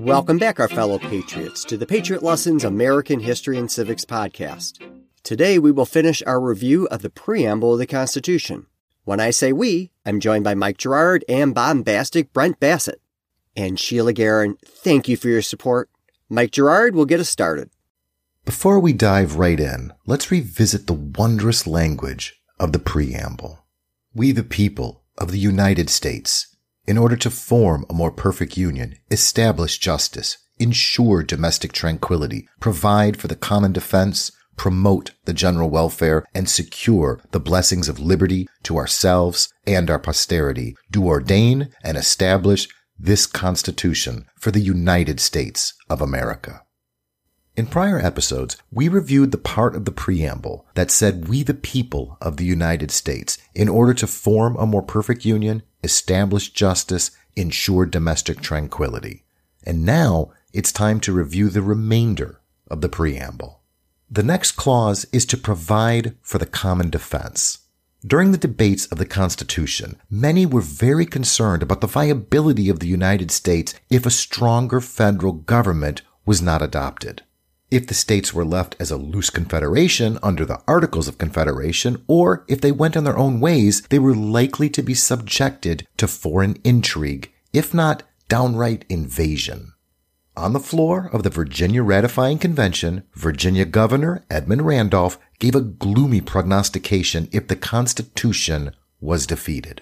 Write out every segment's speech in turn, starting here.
Welcome back, our fellow patriots, to the Patriot Lessons American History and Civics podcast. Today, we will finish our review of the preamble of the Constitution. When I say we, I'm joined by Mike Gerard and bombastic Brent Bassett. And Sheila Guerin, thank you for your support. Mike Gerard will get us started. Before we dive right in, let's revisit the wondrous language of the preamble. We the people of the United States, in order to form a more perfect union, establish justice, ensure domestic tranquility, provide for the common defense, promote the general welfare, and secure the blessings of liberty to ourselves and our posterity, do ordain and establish this Constitution for the United States of America. In prior episodes, we reviewed the part of the preamble that said we the people of the United States, in order to form a more perfect union, establish justice, ensure domestic tranquility. And now it's time to review the remainder of the preamble. The next clause is to provide for the common defense. During the debates of the Constitution, many were very concerned about the viability of the United States if a stronger federal government was not adopted. If the states were left as a loose confederation under the Articles of Confederation, or if they went on their own ways, they were likely to be subjected to foreign intrigue, if not downright invasion. On the floor of the Virginia Ratifying Convention, Virginia Governor Edmund Randolph gave a gloomy prognostication if the Constitution was defeated.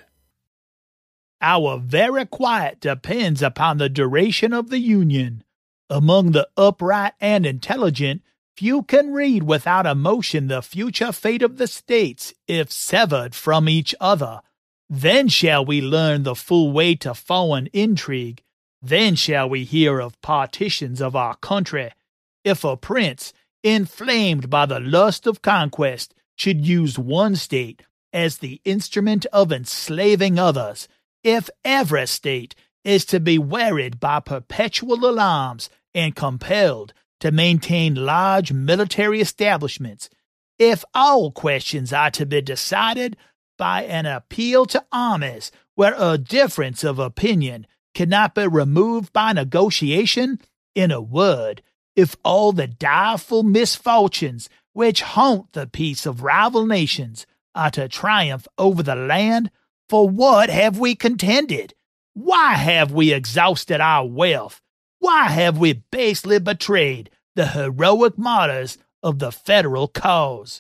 Our very quiet depends upon the duration of the Union. Among the upright and intelligent, few can read without emotion the future fate of the states if severed from each other. Then shall we learn the full weight of foreign intrigue. Then shall we hear of partitions of our country. If a prince, inflamed by the lust of conquest, should use one state as the instrument of enslaving others, if every state is to be worried by perpetual alarms and compelled to maintain large military establishments, if all questions are to be decided by an appeal to armies where a difference of opinion cannot be removed by negotiation, in a word, if all the direful misfortunes which haunt the peace of rival nations are to triumph over the land, for what have we contended? Why have we exhausted our wealth? Why have we basely betrayed the heroic martyrs of the federal cause?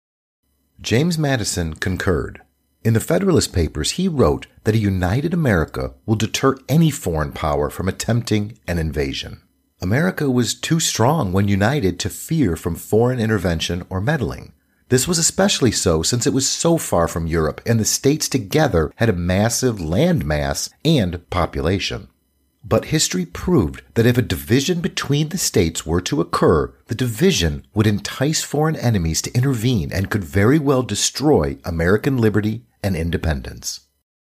James Madison concurred. In the Federalist Papers, he wrote that a united America will deter any foreign power from attempting an invasion. America was too strong when united to fear from foreign intervention or meddling. This was especially so since it was so far from Europe and the states together had a massive land mass and population. But history proved that if a division between the states were to occur, the division would entice foreign enemies to intervene and could very well destroy American liberty and independence.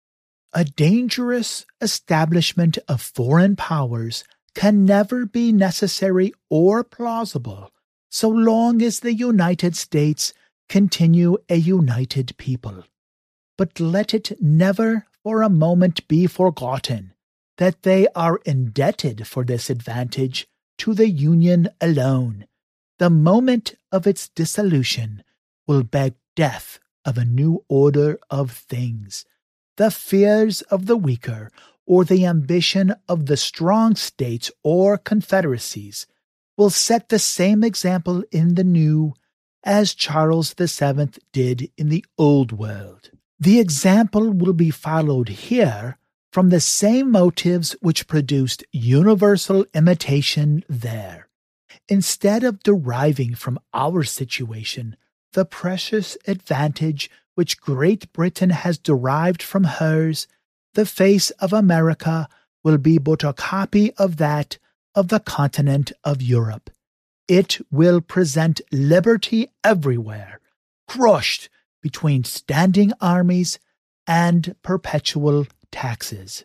A dangerous establishment of foreign powers can never be necessary or plausible so long as the United States continue a united people. But let it never for a moment be forgotten that they are indebted for this advantage to the Union alone. The moment of its dissolution will beg death of a new order of things. The fears of the weaker or the ambition of the strong states or confederacies will set the same example in the new as Charles VII did in the Old World. The example will be followed here from the same motives which produced universal imitation there. Instead of deriving from our situation the precious advantage which Great Britain has derived from hers, the face of America will be but a copy of that of the continent of Europe. It will present liberty everywhere, crushed between standing armies and perpetual taxes.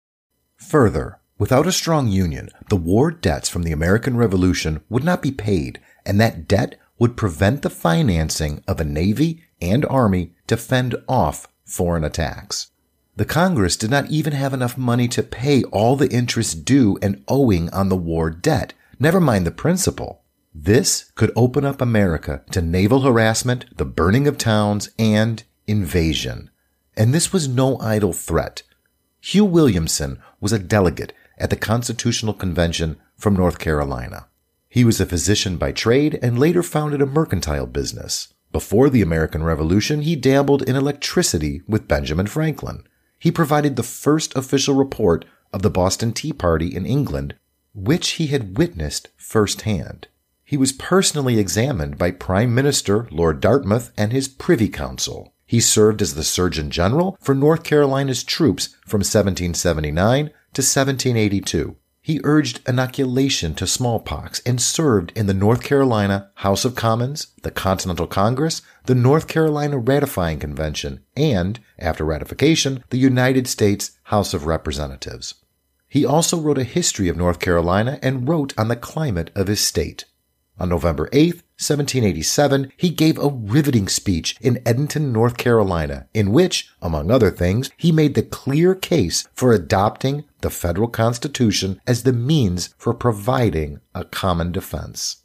Further, without a strong union, the war debts from the American Revolution would not be paid, and that debt would prevent the financing of a navy and army to fend off foreign attacks. The Congress did not even have enough money to pay all the interest due and owing on the war debt, never mind the principal. This could open up America to naval harassment, the burning of towns, and invasion. And this was no idle threat. Hugh Williamson was a delegate at the Constitutional Convention from North Carolina. He was a physician by trade and later founded a mercantile business. Before the American Revolution, he dabbled in electricity with Benjamin Franklin. He provided the first official report of the Boston Tea Party in England, which he had witnessed firsthand. He was personally examined by Prime Minister Lord Dartmouth and his Privy Council. He served as the Surgeon General for North Carolina's troops from 1779 to 1782. He urged inoculation to smallpox and served in the North Carolina House of Commons, the Continental Congress, the North Carolina Ratifying Convention, and, after ratification, the United States House of Representatives. He also wrote a history of North Carolina and wrote on the climate of his state. On November 8, 1787, he gave a riveting speech in Edenton, North Carolina, in which, among other things, he made the clear case for adopting the federal Constitution as the means for providing a common defense.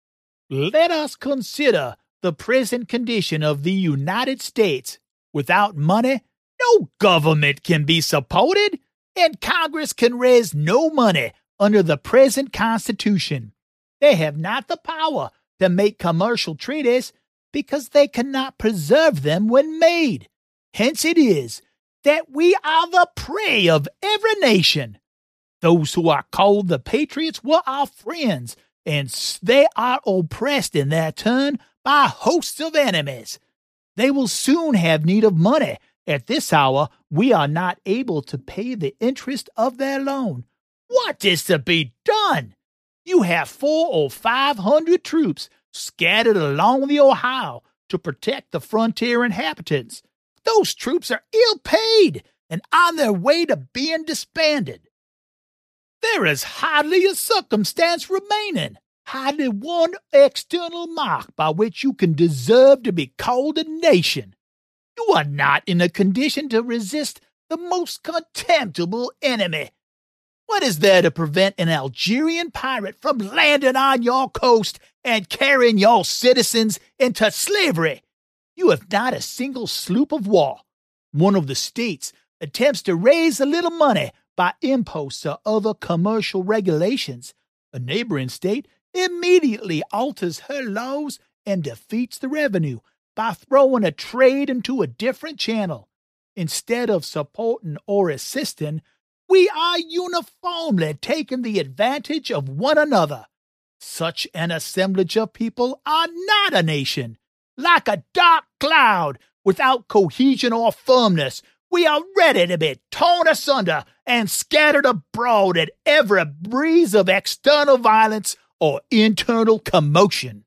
Let us consider the present condition of the United States. Without money, no government can be supported, and Congress can raise no money under the present Constitution. They have not the power to make commercial treaties because they cannot preserve them when made. Hence it is that we are the prey of every nation. Those who are called the patriots were our friends, and they are oppressed in their turn by hosts of enemies. They will soon have need of money. At this hour, we are not able to pay the interest of their loan. What is to be done? You have 400 or 500 troops scattered along the Ohio to protect the frontier inhabitants. Those troops are ill paid and on their way to being disbanded. There is hardly a circumstance remaining, hardly one external mark by which you can deserve to be called a nation. You are not in a condition to resist the most contemptible enemy. What is there to prevent an Algerian pirate from landing on your coast and carrying your citizens into slavery? You have not a single sloop of war. One of the states attempts to raise a little money by imposts or other commercial regulations. A neighboring state immediately alters her laws and defeats the revenue by throwing a trade into a different channel. Instead of supporting or assisting, we are uniformly taking the advantage of one another. Such an assemblage of people are not a nation. Like a dark cloud, without cohesion or firmness, we are ready to be torn asunder and scattered abroad at every breeze of external violence or internal commotion.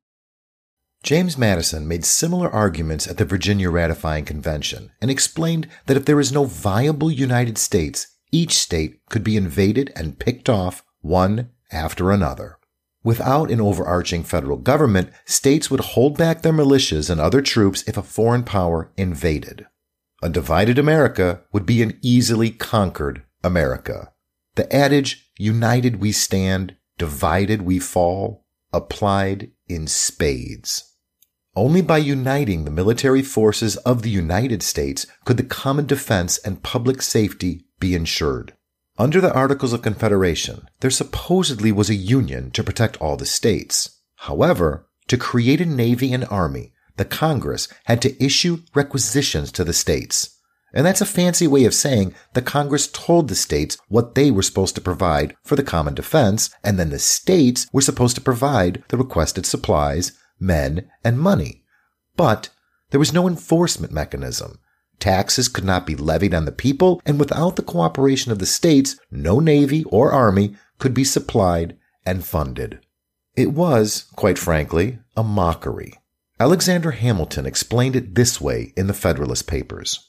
James Madison made similar arguments at the Virginia Ratifying Convention and explained that if there is no viable United States, each state could be invaded and picked off one after another. Without an overarching federal government, states would hold back their militias and other troops if a foreign power invaded. A divided America would be an easily conquered America. The adage, united we stand, divided we fall, applied in spades. Only by uniting the military forces of the United States could the common defense and public safety be ensured. Under the Articles of Confederation, there supposedly was a union to protect all the states. However, to create a navy and army, the Congress had to issue requisitions to the states. And that's a fancy way of saying the Congress told the states what they were supposed to provide for the common defense, and then the states were supposed to provide the requested supplies, men, and money. But there was no enforcement mechanism. Taxes could not be levied on the people, and without the cooperation of the states, no navy or army could be supplied and funded. It was, quite frankly, a mockery. Alexander Hamilton explained it this way in the Federalist Papers.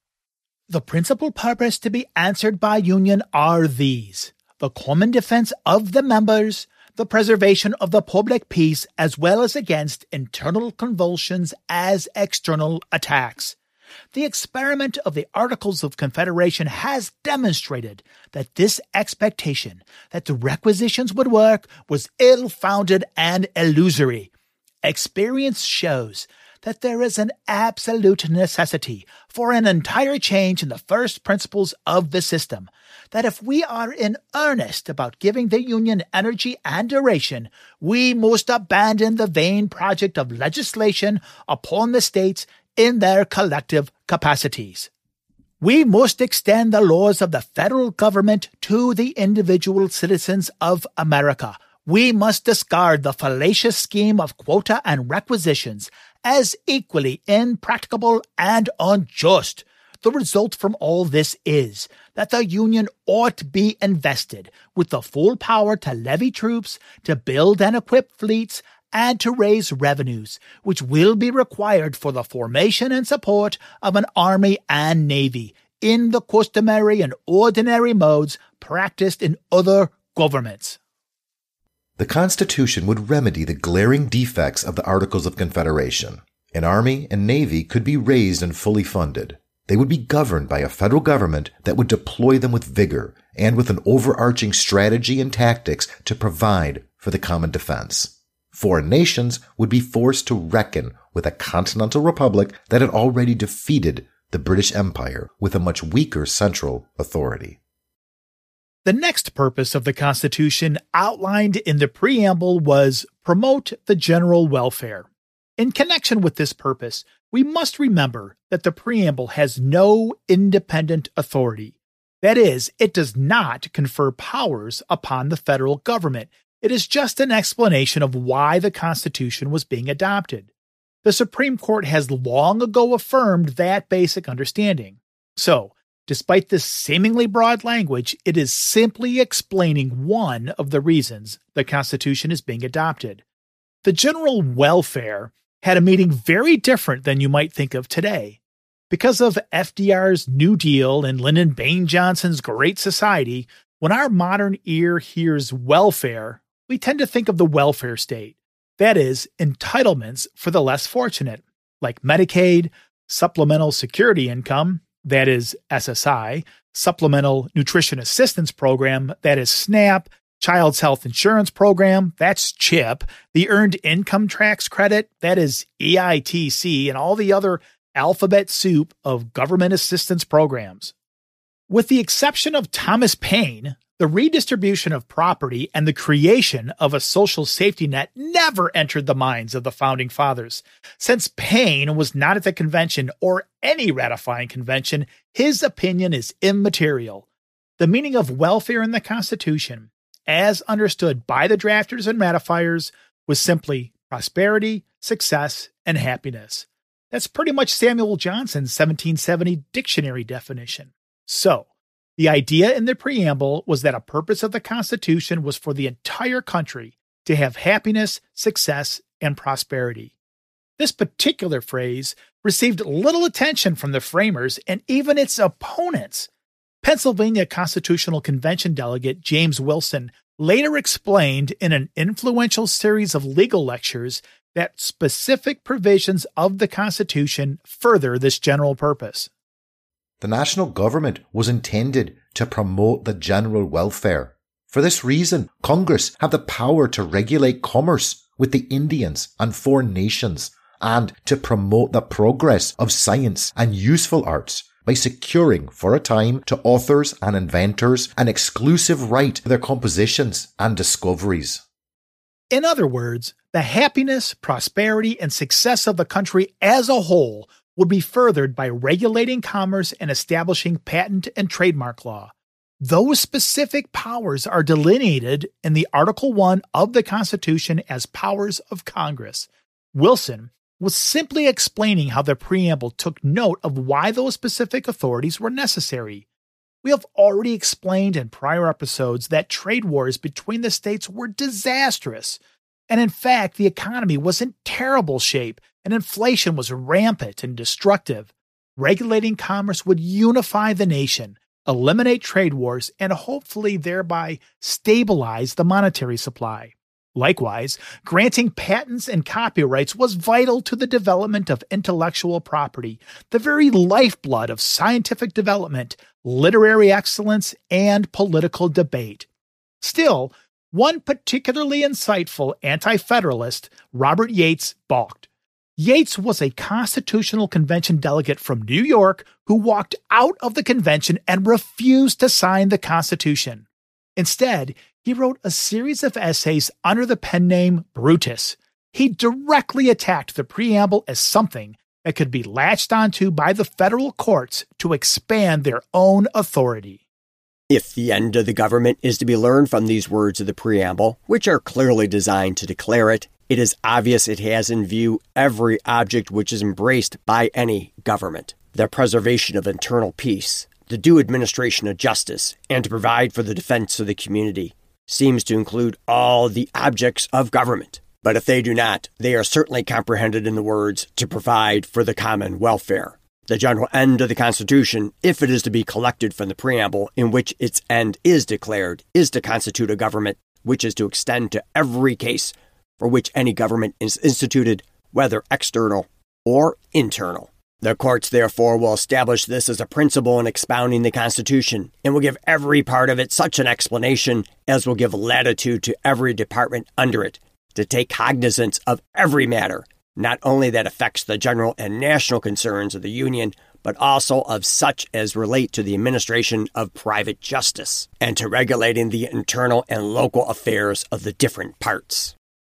The principal purpose to be answered by union are these: the common defense of the members, the preservation of the public peace as well as against internal convulsions as external attacks, The experiment of the Articles of Confederation has demonstrated that this expectation that the requisitions would work was ill-founded and illusory. Experience shows that there is an absolute necessity for an entire change in the first principles of the system, that if we are in earnest about giving the Union energy and duration, we must abandon the vain project of legislation upon the states in their collective capacities. We must extend the laws of the federal government to the individual citizens of America. We must discard the fallacious scheme of quota and requisitions as equally impracticable and unjust. The result from all this is that the Union ought to be invested with the full power to levy troops, to build and equip fleets, and to raise revenues, which will be required for the formation and support of an army and navy in the customary and ordinary modes practiced in other governments. The Constitution would remedy the glaring defects of the Articles of Confederation. An army and navy could be raised and fully funded. They would be governed by a federal government that would deploy them with vigor and with an overarching strategy and tactics to provide for the common defense. Foreign nations would be forced to reckon with a continental republic that had already defeated the British Empire with a much weaker central authority. The next purpose of the Constitution outlined in the preamble was promote the general welfare. In connection with this purpose, we must remember that the preamble has no independent authority. That is, it does not confer powers upon the federal government. It is just an explanation of why the Constitution was being adopted. The Supreme Court has long ago affirmed that basic understanding. So, despite this seemingly broad language, it is simply explaining one of the reasons the Constitution is being adopted. The general welfare had a meaning very different than you might think of today. Because of FDR's New Deal and Lyndon Baines Johnson's Great Society, when our modern ear hears welfare, we tend to think of the welfare state. That is, entitlements for the less fortunate, like Medicaid, Supplemental Security Income, that is SSI, Supplemental Nutrition Assistance Program, that is SNAP, Child's Health Insurance Program, that's CHIP, the Earned Income Tax Credit, that is EITC, and all the other alphabet soup of government assistance programs. With the exception of Thomas Paine, the redistribution of property and the creation of a social safety net never entered the minds of the Founding Fathers. Since Paine was not at the convention or any ratifying convention, his opinion is immaterial. The meaning of welfare in the Constitution, as understood by the drafters and ratifiers, was simply prosperity, success, and happiness. That's pretty much Samuel Johnson's 1770 dictionary definition. So, the idea in the preamble was that a purpose of the Constitution was for the entire country to have happiness, success, and prosperity. This particular phrase received little attention from the framers and even its opponents. Pennsylvania Constitutional Convention delegate James Wilson later explained in an influential series of legal lectures that specific provisions of the Constitution further this general purpose. The national government was intended to promote the general welfare. For this reason, Congress had the power to regulate commerce with the Indians and foreign nations and to promote the progress of science and useful arts by securing for a time to authors and inventors an exclusive right to their compositions and discoveries. In other words, the happiness, prosperity, and success of the country as a whole would be furthered by regulating commerce and establishing patent and trademark law. Those specific powers are delineated in the Article 1 of the Constitution as powers of Congress. Wilson was simply explaining how the preamble took note of why those specific authorities were necessary. We have already explained in prior episodes that trade wars between the states were disastrous, and in fact, the economy was in terrible shape and inflation was rampant and destructive. Regulating commerce would unify the nation, eliminate trade wars, and hopefully thereby stabilize the monetary supply. Likewise, granting patents and copyrights was vital to the development of intellectual property, the very lifeblood of scientific development, literary excellence, and political debate. Still, one particularly insightful anti-federalist, Robert Yates, balked. Yates was a Constitutional Convention delegate from New York who walked out of the convention and refused to sign the Constitution. Instead, he wrote a series of essays under the pen name Brutus. He directly attacked the preamble as something that could be latched onto by the federal courts to expand their own authority. If the end of the government is to be learned from these words of the preamble, which are clearly designed to declare it, it is obvious it has in view every object which is embraced by any government: the preservation of internal peace, the due administration of justice, and to provide for the defense of the community. Seems to include all the objects of government. But if they do not, they are certainly comprehended in the words to provide for the common welfare. The general end of the Constitution, if it is to be collected from the preamble in which its end is declared, is to constitute a government which is to extend to every case for which any government is instituted, whether external or internal. The courts, therefore, will establish this as a principle in expounding the Constitution, and will give every part of it such an explanation as will give latitude to every department under it to take cognizance of every matter, not only that affects the general and national concerns of the Union, but also of such as relate to the administration of private justice, and to regulating the internal and local affairs of the different parts.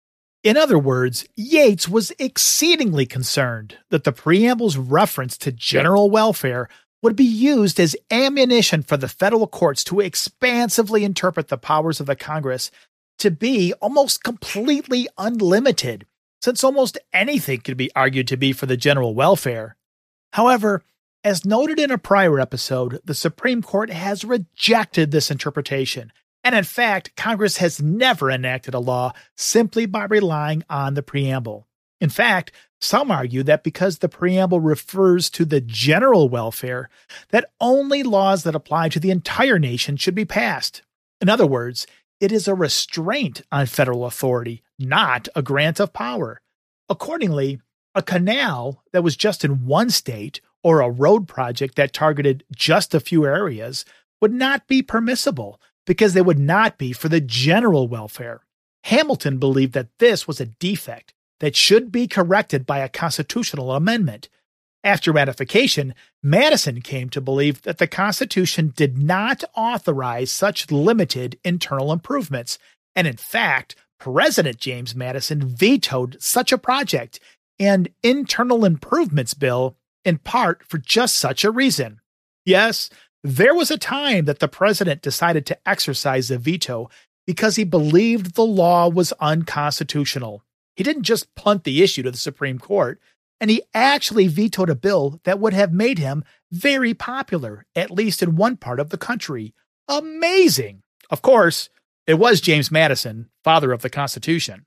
In other words, Yates was exceedingly concerned that the preamble's reference to general welfare would be used as ammunition for the federal courts to expansively interpret the powers of the Congress to be almost completely unlimited, since almost anything could be argued to be for the general welfare. However, as noted in a prior episode, the Supreme Court has rejected this interpretation. And in fact, Congress has never enacted a law simply by relying on the preamble. In fact, some argue that because the preamble refers to the general welfare, that only laws that apply to the entire nation should be passed. In other words, it is a restraint on federal authority, not a grant of power. Accordingly, a canal that was just in one state or a road project that targeted just a few areas would not be permissible, because they would not be for the general welfare. Hamilton believed that this was a defect that should be corrected by a constitutional amendment. After ratification, Madison came to believe that the Constitution did not authorize such limited internal improvements, and in fact, President James Madison vetoed such a project and internal improvements bill in part for just such a reason. Yes, there was a time that the president decided to exercise the veto because he believed the law was unconstitutional. He didn't just punt the issue to the Supreme Court, and he actually vetoed a bill that would have made him very popular, at least in one part of the country. Amazing! Of course, it was James Madison, father of the Constitution.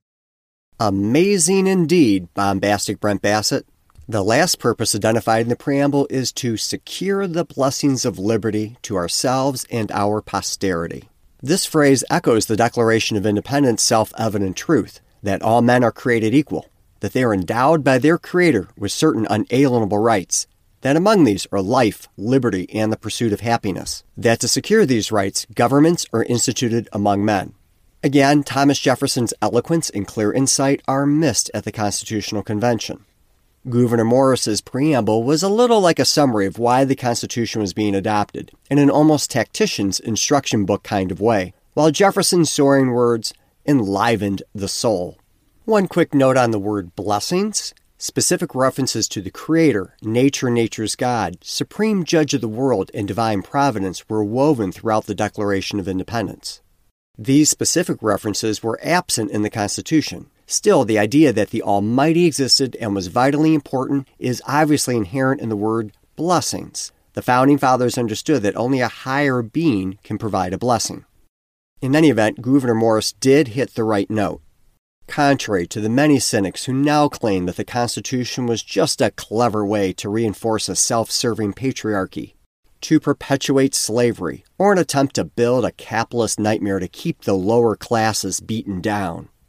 Amazing indeed, bombastic Brent Bassett. The last purpose identified in the preamble is to secure the blessings of liberty to ourselves and our posterity. This phrase echoes the Declaration of Independence' self-evident truth that all men are created equal, that they are endowed by their Creator with certain unalienable rights, that among these are life, liberty, and the pursuit of happiness, that to secure these rights, governments are instituted among men. Again, Thomas Jefferson's eloquence and clear insight are missed at the Constitutional Convention. Gouverneur Morris's preamble was a little like a summary of why the Constitution was being adopted, in an almost tactician's instruction book kind of way, while Jefferson's soaring words enlivened the soul. One quick note on the word blessings. Specific references to the Creator, nature, nature's God, supreme judge of the world, and divine providence were woven throughout the Declaration of Independence. These specific references were absent in the Constitution. Still, the idea that the Almighty existed and was vitally important is obviously inherent in the word blessings. The Founding Fathers understood that only a higher being can provide a blessing. In any event, Gouverneur Morris did hit the right note. Contrary to the many cynics who now claim that the Constitution was just a clever way to reinforce a self-serving patriarchy, to perpetuate slavery, or an attempt to build a capitalist nightmare to keep the lower classes beaten down.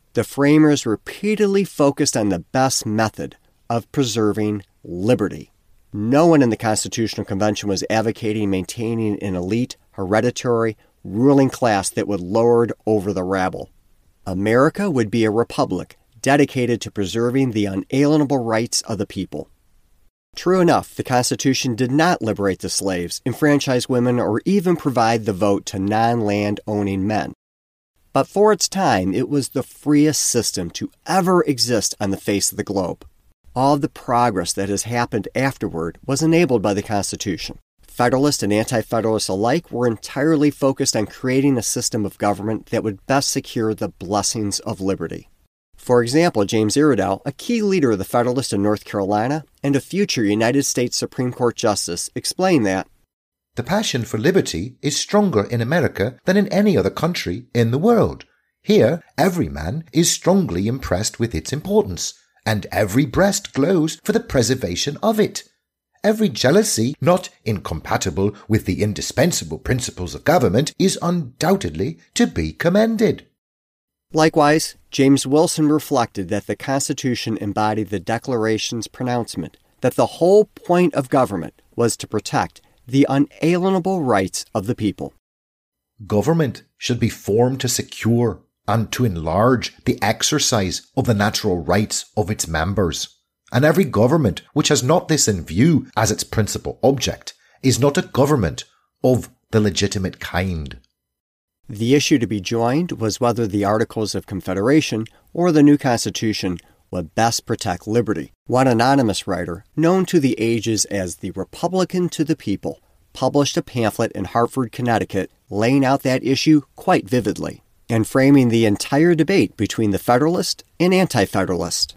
the framers repeatedly focused on the best method of preserving liberty. No one in the Constitutional Convention was advocating maintaining an elite, hereditary, ruling class that would lord over the rabble. America would be a republic dedicated to preserving the unalienable rights of the people. True enough, the Constitution did not liberate the slaves, enfranchise women, or even provide the vote to non-land-owning men. But for its time, it was the freest system to ever exist on the face of the globe. All of the progress that has happened afterward was enabled by the Constitution. Federalists and Anti-Federalists alike were entirely focused on creating a system of government that would best secure the blessings of liberty. For example, James Iredell, a key leader of the Federalists in North Carolina and a future United States Supreme Court Justice, explained that the passion for liberty is stronger in America than in any other country in the world. Here, every man is strongly impressed with its importance, and every breast glows for the preservation of it. Every jealousy not incompatible with the indispensable principles of government is undoubtedly to be commended. Likewise, James Wilson reflected that the Constitution embodied the Declaration's pronouncement that the whole point of government was to protect the unalienable rights of the people. Government should be formed to secure and to enlarge the exercise of the natural rights of its members. And every government which has not this in view as its principal object is not a government of the legitimate kind. The issue to be joined was whether the Articles of Confederation or the new Constitution would best protect liberty. One anonymous writer, known to the ages as the Republican to the People, published a pamphlet in Hartford, Connecticut, laying out that issue quite vividly and framing the entire debate between the Federalist and Anti-Federalist.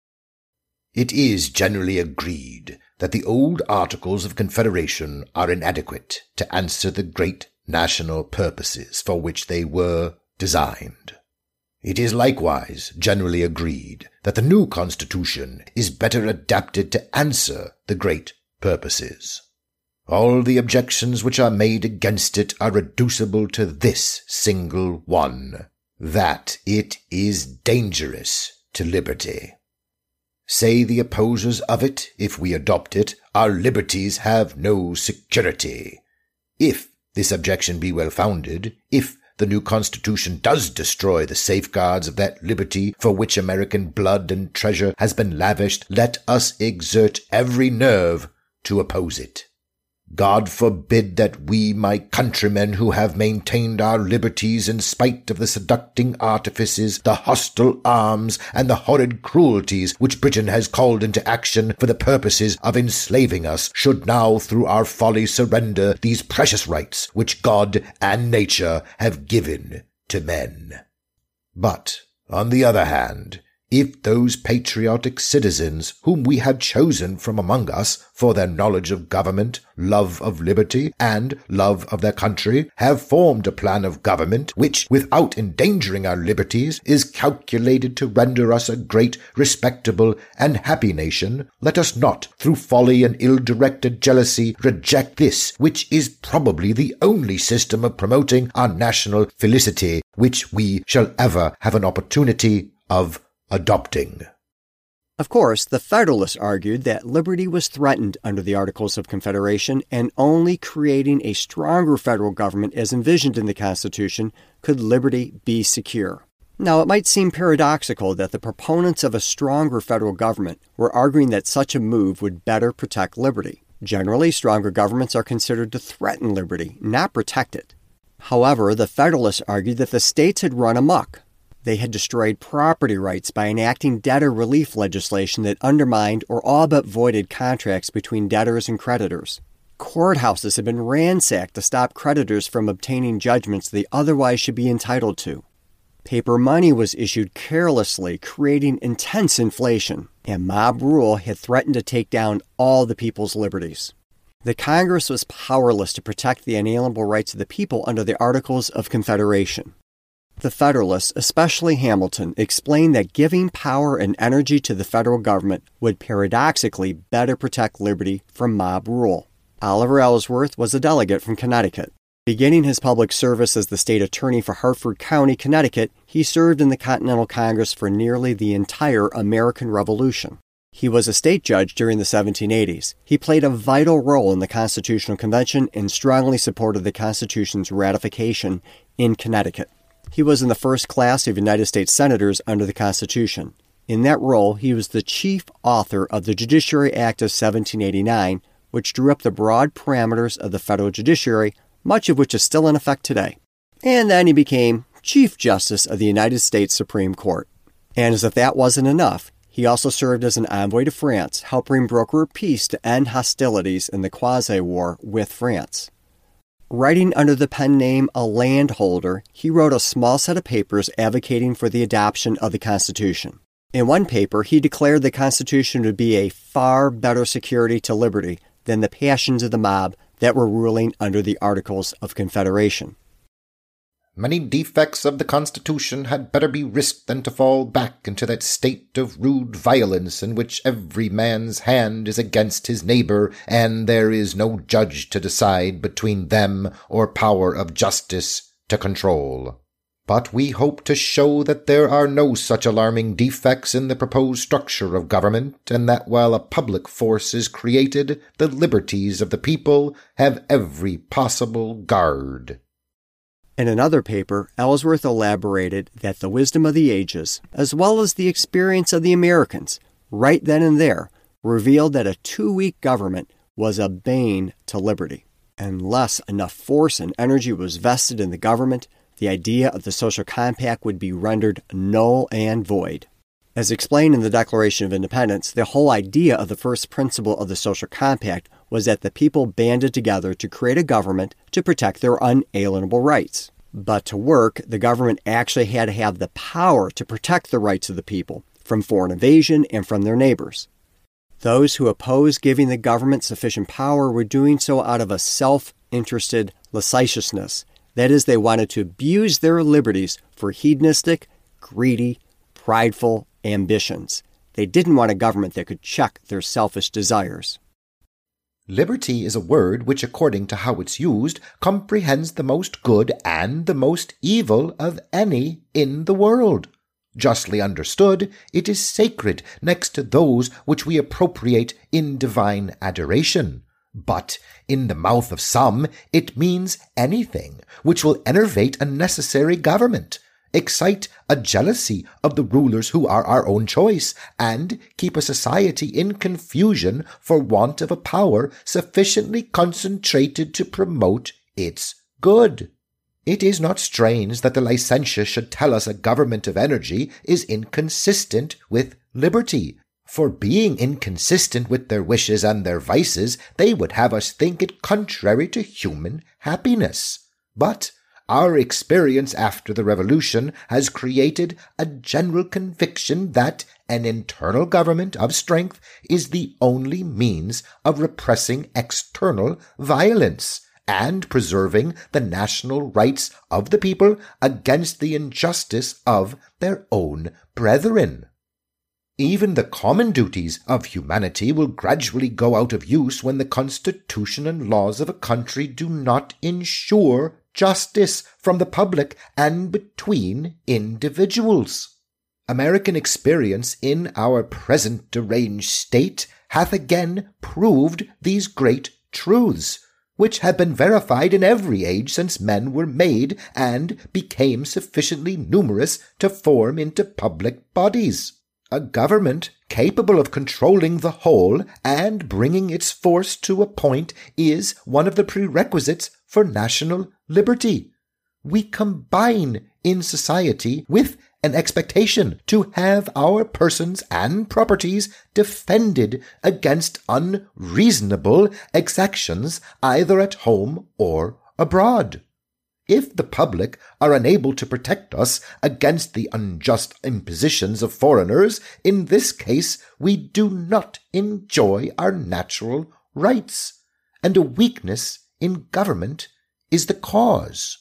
It is generally agreed that the old Articles of Confederation are inadequate to answer the great national purposes for which they were designed. It is likewise generally agreed that the new Constitution is better adapted to answer the great purposes. All the objections which are made against it are reducible to this single one, that it is dangerous to liberty. Say the opposers of it, if we adopt it, our liberties have no security. If this objection be well founded, if the new Constitution does destroy the safeguards of that liberty for which American blood and treasure has been lavished, let us exert every nerve to oppose it. God forbid that we, my countrymen, who have maintained our liberties in spite of the seducting artifices, the hostile arms, and the horrid cruelties which Britain has called into action for the purposes of enslaving us, should now through our folly surrender these precious rights which God and nature have given to men. But, on the other hand, if those patriotic citizens whom we have chosen from among us for their knowledge of government, love of liberty, and love of their country, have formed a plan of government which, without endangering our liberties, is calculated to render us a great, respectable, and happy nation, let us not, through folly and ill-directed jealousy, reject this, which is probably the only system of promoting our national felicity which we shall ever have an opportunity of adopting. Of course, the Federalists argued that liberty was threatened under the Articles of Confederation, and only creating a stronger federal government as envisioned in the Constitution could liberty be secure. Now, it might seem paradoxical that the proponents of a stronger federal government were arguing that such a move would better protect liberty. Generally, stronger governments are considered to threaten liberty, not protect it. However, the Federalists argued that the states had run amok. They had destroyed property rights by enacting debtor relief legislation that undermined or all but voided contracts between debtors and creditors. Courthouses had been ransacked to stop creditors from obtaining judgments they otherwise should be entitled to. Paper money was issued carelessly, creating intense inflation, and mob rule had threatened to take down all the people's liberties. The Congress was powerless to protect the inalienable rights of the people under the Articles of Confederation. The Federalists, especially Hamilton, explained that giving power and energy to the federal government would paradoxically better protect liberty from mob rule. Oliver Ellsworth was a delegate from Connecticut. Beginning his public service as the state attorney for Hartford County, Connecticut, he served in the Continental Congress for nearly the entire American Revolution. He was a state judge during the 1780s. He played a vital role in the Constitutional Convention and strongly supported the Constitution's ratification in Connecticut. He was in the first class of United States Senators under the Constitution. In that role, he was the chief author of the Judiciary Act of 1789, which drew up the broad parameters of the federal judiciary, much of which is still in effect today. And then he became Chief Justice of the United States Supreme Court. And as if that wasn't enough, he also served as an envoy to France, helping broker peace to end hostilities in the Quasi-War with France. Writing under the pen name A Landholder, he wrote a small set of papers advocating for the adoption of the Constitution. In one paper, he declared the Constitution would be a far better security to liberty than the passions of the mob that were ruling under the Articles of Confederation. Many defects of the Constitution had better be risked than to fall back into that state of rude violence in which every man's hand is against his neighbor, and there is no judge to decide between them or power of justice to control. But we hope to show that there are no such alarming defects in the proposed structure of government, and that while a public force is created, the liberties of the people have every possible guard. In another paper, Ellsworth elaborated that the wisdom of the ages, as well as the experience of the Americans, right then and there, revealed that a too-weak government was a bane to liberty. Unless enough force and energy was vested in the government, the idea of the social compact would be rendered null and void. As explained in the Declaration of Independence, the whole idea of the first principle of the social compact was that the people banded together to create a government to protect their unalienable rights. But to work, the government actually had to have the power to protect the rights of the people from foreign invasion and from their neighbors. Those who opposed giving the government sufficient power were doing so out of a self-interested licentiousness. That is, they wanted to abuse their liberties for hedonistic, greedy, prideful ambitions. They didn't want a government that could check their selfish desires. Liberty is a word which, according to how it's used, comprehends the most good and the most evil of any in the world. Justly understood, it is sacred next to those which we appropriate in divine adoration. But in the mouth of some, it means anything which will enervate a necessary government, excite a jealousy of the rulers who are our own choice, and keep a society in confusion for want of a power sufficiently concentrated to promote its good. It is not strange that the licentious should tell us a government of energy is inconsistent with liberty. For being inconsistent with their wishes and their vices, they would have us think it contrary to human happiness. But our experience after the Revolution has created a general conviction that an internal government of strength is the only means of repressing external violence and preserving the national rights of the people against the injustice of their own brethren. Even the common duties of humanity will gradually go out of use when the constitution and laws of a country do not ensure justice from the public and between individuals. American experience in our present deranged state hath again proved these great truths, which have been verified in every age since men were made and became sufficiently numerous to form into public bodies. A government capable of controlling the whole and bringing its force to a point is one of the prerequisites for national liberty. We combine in society with an expectation to have our persons and properties defended against unreasonable exactions either at home or abroad. If the public are unable to protect us against the unjust impositions of foreigners, in this case we do not enjoy our natural rights, and a weakness in government is the cause.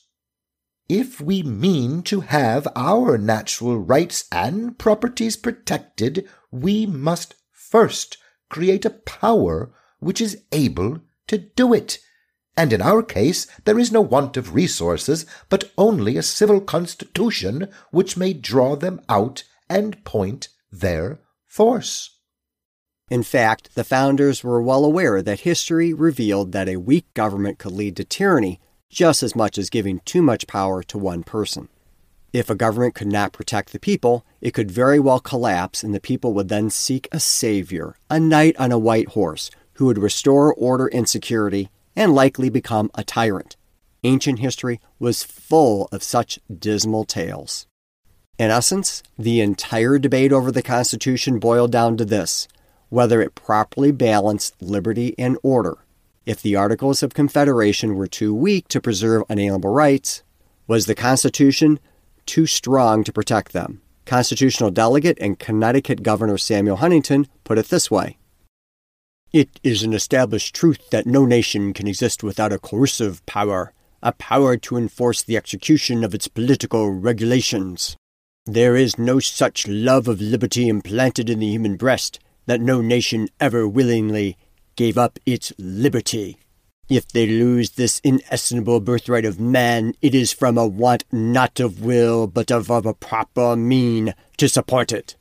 If we mean to have our natural rights and properties protected, we must first create a power which is able to do it, And in our case, there is no want of resources, but only a civil constitution which may draw them out and point their force. In fact, the founders were well aware that history revealed that a weak government could lead to tyranny just as much as giving too much power to one person. If a government could not protect the people, it could very well collapse, and the people would then seek a savior, a knight on a white horse, who would restore order and security and likely become a tyrant. Ancient history was full of such dismal tales. In essence, the entire debate over the Constitution boiled down to this: whether it properly balanced liberty and order. If the Articles of Confederation were too weak to preserve unalienable rights, was the Constitution too strong to protect them? Constitutional delegate and Connecticut Governor Samuel Huntington put it this way: "It is an established truth that no nation can exist without a coercive power, a power to enforce the execution of its political regulations. There is no such love of liberty implanted in the human breast that no nation ever willingly gave up its liberty. If they lose this inestimable birthright of man, it is from a want not of will, but of a proper mean to support it.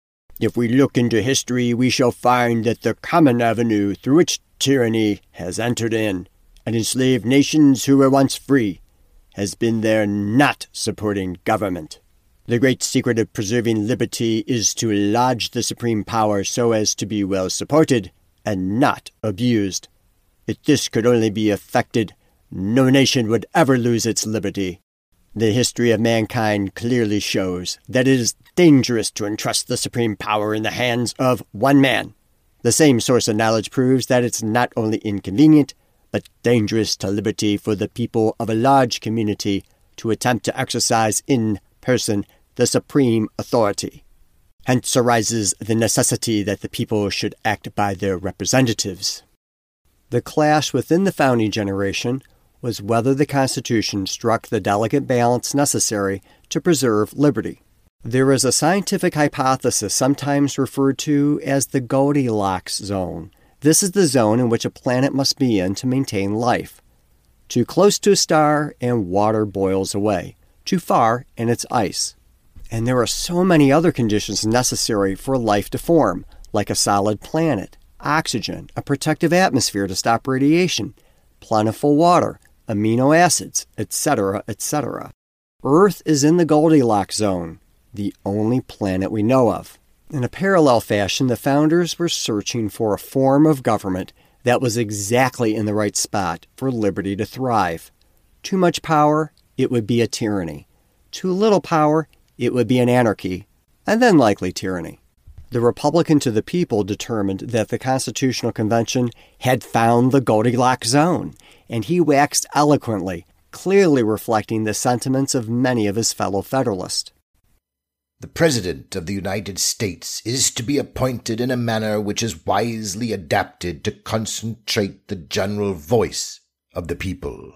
If we look into history, we shall find that the common avenue through which tyranny has entered in, and enslaved nations who were once free, has been their not supporting government. The great secret of preserving liberty is to lodge the supreme power so as to be well supported and not abused. If this could only be effected, no nation would ever lose its liberty. The history of mankind clearly shows that it is dangerous to entrust the supreme power in the hands of one man. The same source of knowledge proves that it's not only inconvenient, but dangerous to liberty for the people of a large community to attempt to exercise in person the supreme authority. Hence arises the necessity that the people should act by their representatives." The clash within the founding generation was whether the Constitution struck the delicate balance necessary to preserve liberty. There is a scientific hypothesis sometimes referred to as the Goldilocks zone. This is the zone in which a planet must be in to maintain life. Too close to a star and water boils away. Too far and it's ice. And there are so many other conditions necessary for life to form, like a solid planet, oxygen, a protective atmosphere to stop radiation, plentiful water, amino acids, etc., etc. Earth is in the Goldilocks zone, the only planet we know of. In a parallel fashion, the founders were searching for a form of government that was exactly in the right spot for liberty to thrive. Too much power, it would be a tyranny. Too little power, it would be an anarchy, and then likely tyranny. The Republican to the People determined that the Constitutional Convention had found the Goldilocks zone, and he waxed eloquently, clearly reflecting the sentiments of many of his fellow Federalists. "The President of the United States is to be appointed in a manner which is wisely adapted to concentrate the general voice of the people.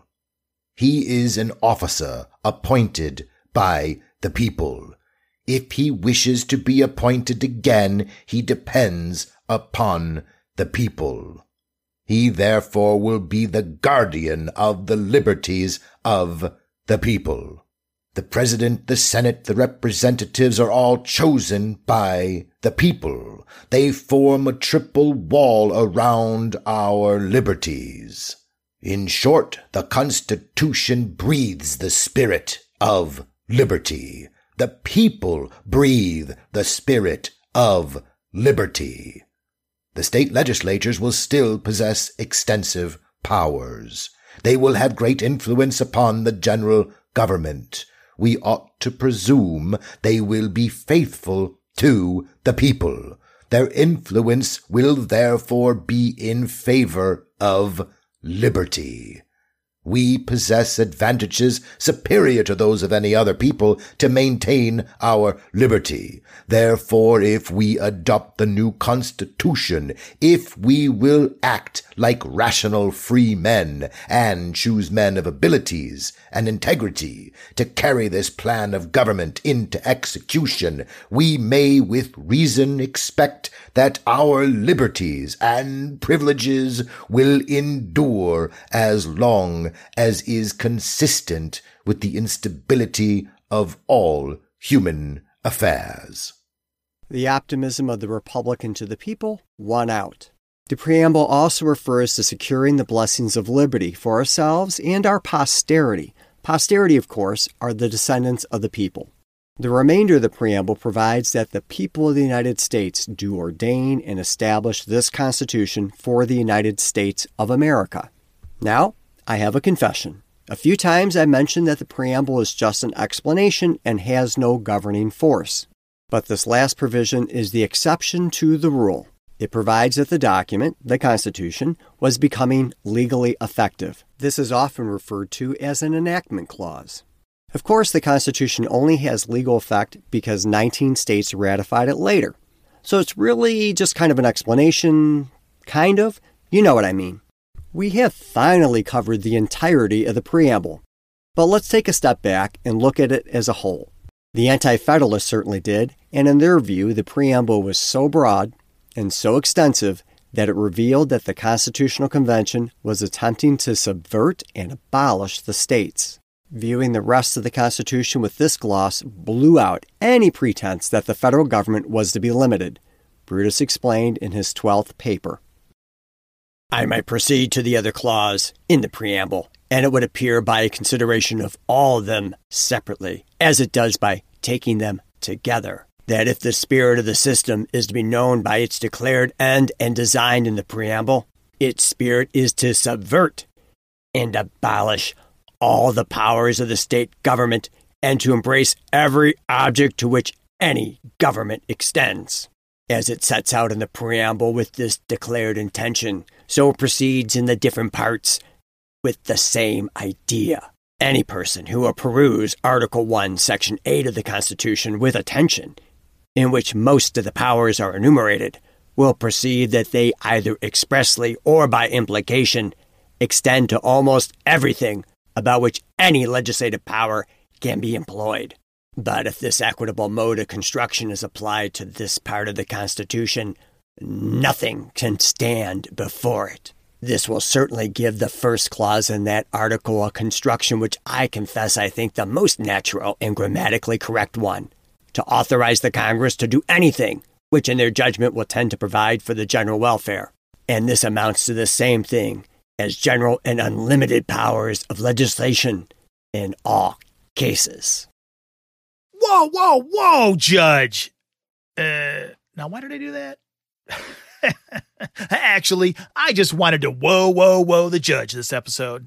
He is an officer appointed by the people. If he wishes to be appointed again, he depends upon the people. He therefore will be the guardian of the liberties of the people. The President, the Senate, the Representatives are all chosen by the people. They form a triple wall around our liberties. In short, the Constitution breathes the spirit of liberty. The people breathe the spirit of liberty. The state legislatures will still possess extensive powers. They will have great influence upon the general government. We ought to presume they will be faithful to the people. Their influence will therefore be in favor of liberty. We possess advantages superior to those of any other people to maintain our liberty. Therefore, if we adopt the new Constitution, if we will act like rational free men and choose men of abilities and integrity to carry this plan of government into execution, we may with reason expect that our liberties and privileges will endure as long as is consistent with the instability of all human affairs. The optimism of the Republican to the people won out. The preamble also refers to securing the blessings of liberty for ourselves and our posterity. Posterity, of course, are the descendants of the people. The remainder of the preamble provides that the people of the United States do ordain and establish this Constitution for the United States of America. Now, I have a confession. A few times I mentioned that the preamble is just an explanation and has no governing force. But this last provision is the exception to the rule. It provides that the document, the Constitution, was becoming legally effective. This is often referred to as an enactment clause. Of course, the Constitution only has legal effect because 19 states ratified it later. So it's really just kind of an explanation, kind of. You know what I mean. We have finally covered the entirety of the preamble. But let's take a step back and look at it as a whole. The Anti-Federalists certainly did, and in their view, the preamble was so broad and so extensive that it revealed that the Constitutional Convention was attempting to subvert and abolish the states. Viewing the rest of the Constitution with this gloss blew out any pretense that the federal government was to be limited, Brutus explained in his 12th paper. I might proceed to the other clause in the preamble, and it would appear by a consideration of all of them separately, as it does by taking them together, that if the spirit of the system is to be known by its declared end and design in the preamble, its spirit is to subvert and abolish all the powers of the state government and to embrace every object to which any government extends. As it sets out in the preamble with this declared intention, so it proceeds in the different parts with the same idea. Any person who will peruse Article 1, Section 8 of the Constitution with attention, in which most of the powers are enumerated, will perceive that they either expressly or by implication extend to almost everything about which any legislative power can be employed. But if this equitable mode of construction is applied to this part of the Constitution, nothing can stand before it. This will certainly give the first clause in that article a construction which I confess I think the most natural and grammatically correct one, to authorize the Congress to do anything which in their judgment will tend to provide for the general welfare. And this amounts to the same thing as general and unlimited powers of legislation in all cases. Whoa, Judge! Now why did I do that? Actually, I just wanted to whoa the judge this episode.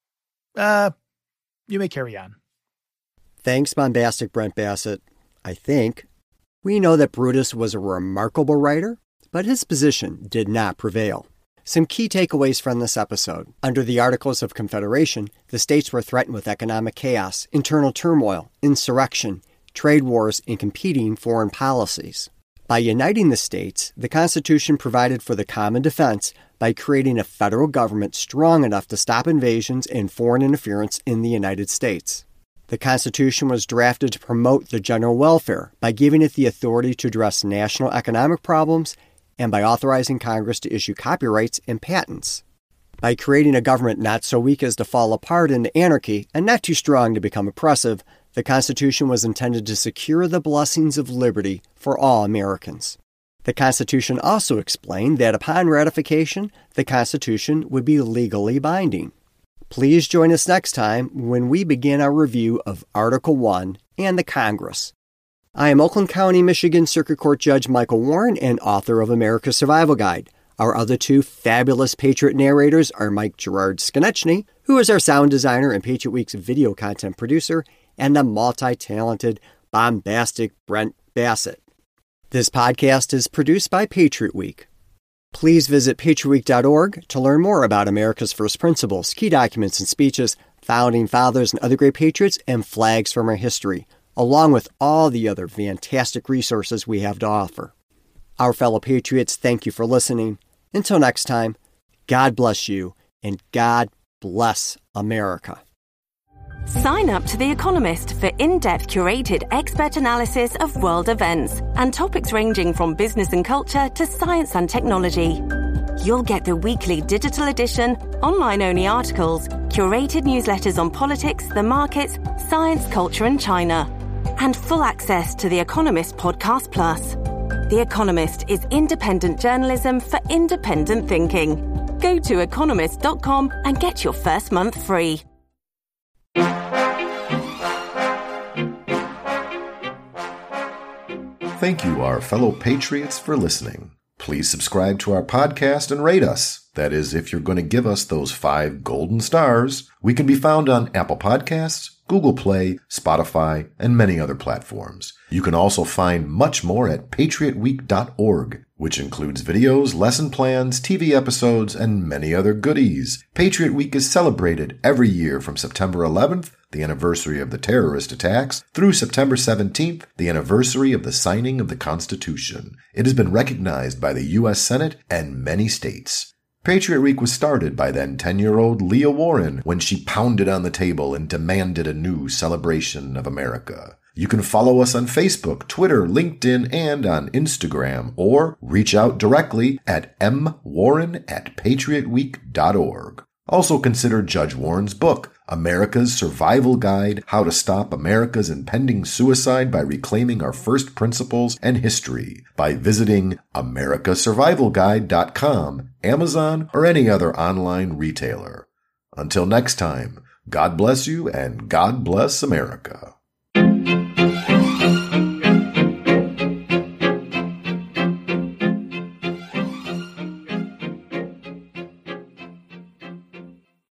You may carry on. Thanks, bombastic Brent Bassett. I think we know that Brutus was a remarkable writer, but his position did not prevail. Some key takeaways from this episode. Under the Articles of Confederation, the states were threatened with economic chaos, internal turmoil, insurrection, trade wars, and competing foreign policies. By uniting the states, the Constitution provided for the common defense by creating a federal government strong enough to stop invasions and foreign interference in the United States. The Constitution was drafted to promote the general welfare by giving it the authority to address national economic problems and by authorizing Congress to issue copyrights and patents. By creating a government not so weak as to fall apart into anarchy and not too strong to become oppressive, the Constitution was intended to secure the blessings of liberty for all Americans. The Constitution also explained that upon ratification, the Constitution would be legally binding. Please join us next time when we begin our review of Article 1 and the Congress. I am Oakland County, Michigan Circuit Court Judge Michael Warren and author of America's Survival Guide. Our other two fabulous Patriot narrators are Mike Gerard Skonechny, who is our sound designer and Patriot Week's video content producer, and the multi-talented, bombastic Brent Bassett. This podcast is produced by Patriot Week. Please visit patriotweek.org to learn more about America's first principles, key documents and speeches, founding fathers and other great patriots, and flags from our history, along with all the other fantastic resources we have to offer. Our fellow patriots, thank you for listening. Until next time, God bless you, and God bless America. Sign up to The Economist for in-depth curated expert analysis of world events and topics ranging from business and culture to science and technology. You'll get the weekly digital edition, online-only articles, curated newsletters on politics, the markets, science, culture and China, and full access to The Economist Podcast Plus. The Economist is independent journalism for independent thinking. Go to economist.com and get your first month free. Thank you, our fellow patriots, for listening. Please subscribe to our podcast and rate us. That is, if you're going to give us those 5 golden stars. We can be found on Apple Podcasts, Google Play, Spotify, and many other platforms. You can also find much more at patriotweek.org, which includes videos, lesson plans, TV episodes, and many other goodies. Patriot Week is celebrated every year from September 11th, the anniversary of the terrorist attacks, through September 17th, the anniversary of the signing of the Constitution. It has been recognized by the U.S. Senate and many states. Patriot Week was started by then 10-year-old Leah Warren when she pounded on the table and demanded a new celebration of America. You can follow us on Facebook, Twitter, LinkedIn, and on Instagram, or reach out directly at mwarren@patriotweek.org. Also consider Judge Warren's book, America's Survival Guide, How to Stop America's Impending Suicide by Reclaiming Our First Principles and History, by visiting americasurvivalguide.com, Amazon, or any other online retailer. Until next time, God bless you and God bless America.